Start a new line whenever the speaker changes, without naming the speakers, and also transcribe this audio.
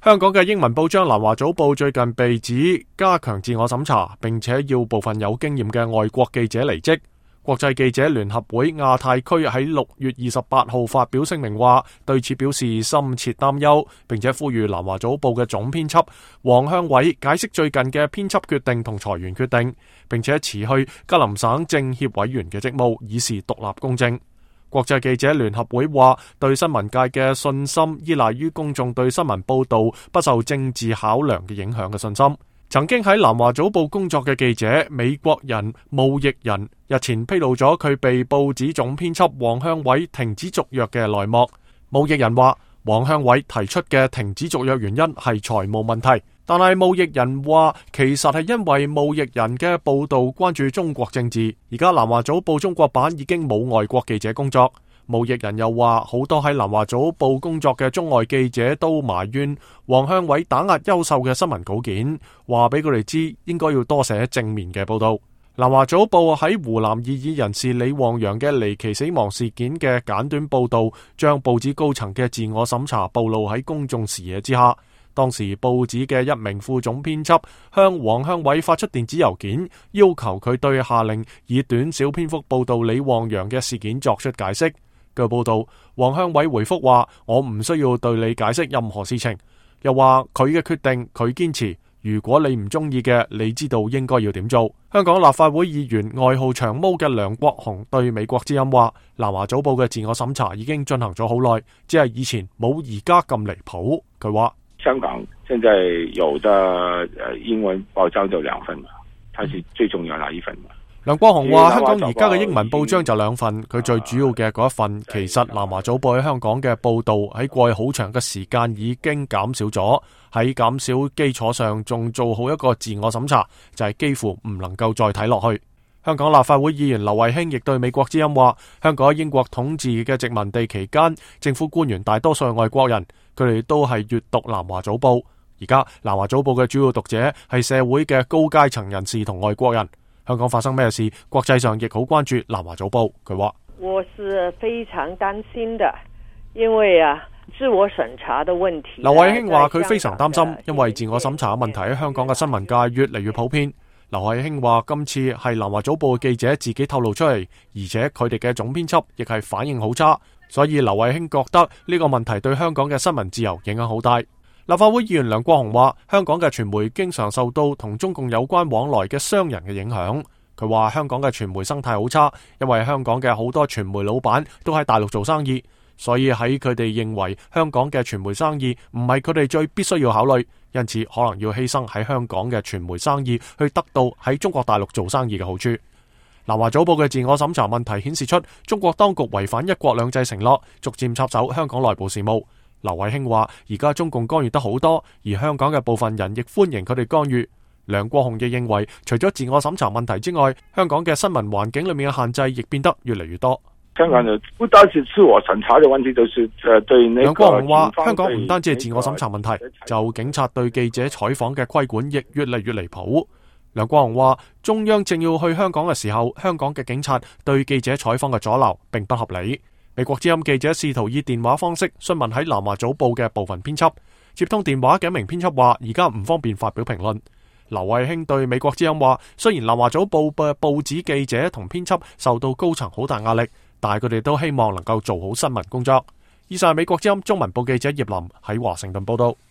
香港嘅英文報章南華早報最近被指加強自我審查，並且要部分有經驗嘅外國記者離職。國際記者聯合會亞太區喺6月28號發表聲明話，對此表示深切擔憂，並且呼籲南華早報嘅總編輯黃向偉解釋最近嘅編輯決定同裁員決定，並且辭去吉林省政協委員嘅職務，以示獨立公正。國際記者聯合會話，對新聞界嘅信心依賴於公眾對新聞報導不受政治考量嘅影響嘅信心。曾經喺南華早報工作嘅記者美國人務奕人日前披露咗佢被報紙總編輯黃向偉停止續約嘅內幕。務奕人話，黃向偉提出嘅停止續約原因係財務問題，但係務奕人話其實係因為務奕人嘅報導關注中國政治。而家南華早報中國版已經冇外國記者工作。務奕人又話，好多喺南華早報工作嘅中外記者都埋怨黃向偉打壓優秀嘅新聞稿件，話俾佢哋知應該要多寫正面嘅報導。南華早報喺湖南異議人士李旺陽嘅離奇死亡事件嘅簡短報導，將報紙高層嘅自我審查暴露喺公眾視野之下。當時報紙嘅一名副總編輯向黃向偉發出電子郵件，要求佢對下令以短小篇幅報導李旺陽嘅事件作出解釋。據報道，黃向偉回覆話，我唔需要對你解釋任何事情，又話佢嘅決定佢堅持，如果你唔中意嘅，你知道應該要點做。香港立法會議員外號長毛嘅梁國雄對美國之音話，南華早報嘅自我審查已經進行咗好耐，只係以前冇而家咁離譜。佢話
香港現在有的英文報章就2份嘛，它是最重要那一份嘛。
梁國雄話，香港而家嘅英文報章就2份，佢最主要嘅嗰一份，其實南華早報喺香港嘅報道喺過去好長嘅時間已經減少咗，喺減少基礎上仲做好一個自我審查，就係幾乎唔能夠再睇落去。香港立法會議員劉慧卿亦對美國之音話，香港喺英國統治嘅殖民地期間，政府官員大多數係外國人，佢哋都係閱讀南華早報。而家南華早報嘅主要讀者係社會嘅高階層人士同外國人。香港發生咩事，國際上亦好關注南華早報。佢話：
我是非常擔心的，因為自我審查的問題。
劉慧卿話佢非常擔心，因為自我審查嘅問題喺香港嘅新聞界越嚟越普遍。劉慧卿話今次係南華早報嘅記者自己透露出嚟，而且佢哋嘅總編輯亦係反應好差，所以劉慧卿覺得呢個問題對香港嘅新聞自由影響好大。立法會議員梁國雄話，香港嘅傳媒經常受到同中共有關往來嘅商人嘅影響。佢話香港嘅傳媒生態好差，因為香港嘅好多傳媒老闆都喺大陸做生意，所以喺佢哋認為香港嘅傳媒生意唔係佢哋最必須要考慮，因此可能要犧牲喺香港嘅傳媒生意去得到喺中國大陸做生意嘅好處。南華早報嘅自我審查問題顯示出中國當局違反一國兩制承諾，逐漸插手香港內部事務。劉慧卿話，而家中共干預得好多，而香港嘅部分人亦歡迎佢哋干預。梁國雄亦認為，除咗自我審查問題之外，香港嘅新聞環境裏面嘅限制亦變得越嚟越多。
香港就不單是自我審查嘅問題，就是對
梁國雄話，香港唔單止係自我審查問題，就警察對記者採訪嘅規管亦越嚟越離譜。梁國雄話，中央正要去香港嘅時候，香港嘅警察對記者採訪嘅阻撓並不合理。美國之音記者試圖以電話方式詢問喺南華早報嘅部分編輯，接通電話嘅一名編輯話，而家唔方便發表評論。劉慧卿對美國之音話，雖然南華早報嘅報紙記者同編輯受到高層好大壓力，但係佢哋都希望能夠做好新聞工作。以上係美國之音中文部記者葉林喺華盛頓報道。